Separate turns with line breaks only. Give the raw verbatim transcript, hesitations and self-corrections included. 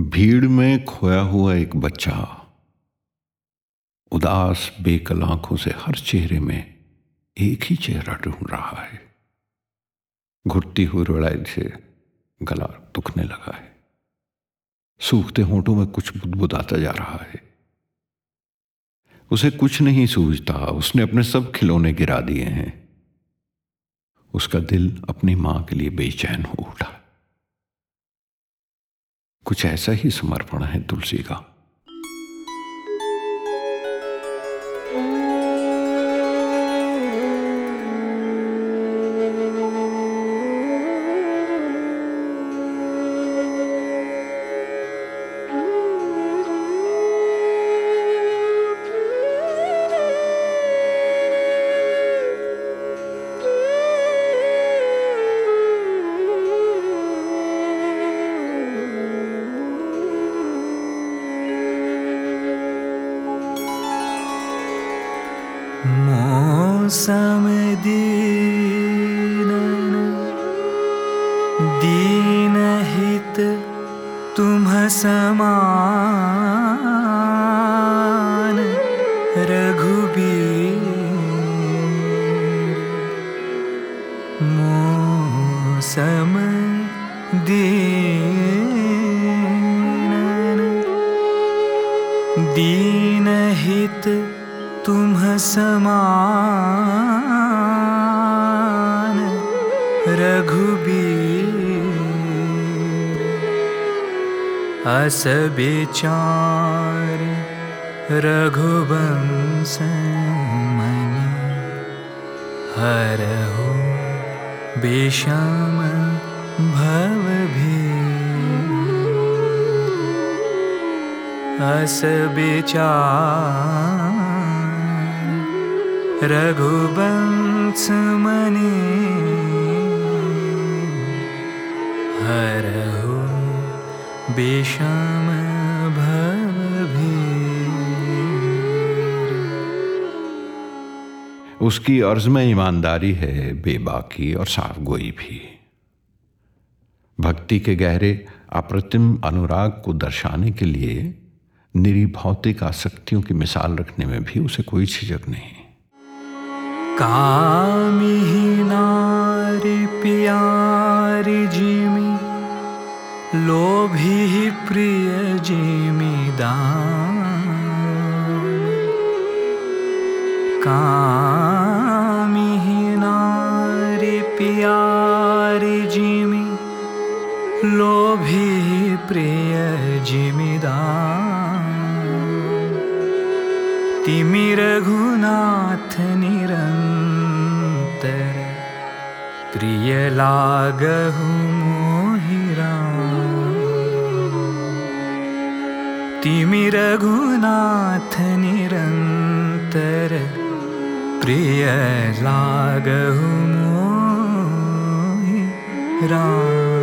भीड़ में खोया हुआ एक बच्चा उदास बेकल आंखों से हर चेहरे में एक ही चेहरा ढूंढ रहा है। घुटती हुई रुड़ाई से गला दुखने लगा है। सूखते होंठों में कुछ बुदबुदाता जा रहा है। उसे कुछ नहीं सूझता। उसने अपने सब खिलौने गिरा दिए हैं। उसका दिल अपनी मां के लिए बेचैन हो उठा। कुछ ऐसा ही समर्पण है तुलसी का।
मौसम दीनन दीनहित तुम समान रघुबीर। मौसम दीनन दीनहित तुम समान रघुबीर। अस विचार रघुवंश मनि हरहु विषम भवभीर। अस विचार रघुवंश मनि हरहु विषम भवभीर।
उसकी अर्ज में ईमानदारी है, बेबाकी और साफगोई भी। भक्ति के गहरे अप्रतिम अनुराग को दर्शाने के लिए निरी भौतिक आसक्तियों की मिसाल रखने में भी उसे कोई झिझक नहीं।
कामिही नारी प्यारी जिमि लोभी प्रिय जिमि दान। कामिही नारी प्यारी जिमि लोभी प्रिय जिमि दान। तिमि रघुनाथ निरंतर प्रिय लागहु मोहि राम। तिमि रघुनाथ निरंतर प्रिय लागहु मोहि राम।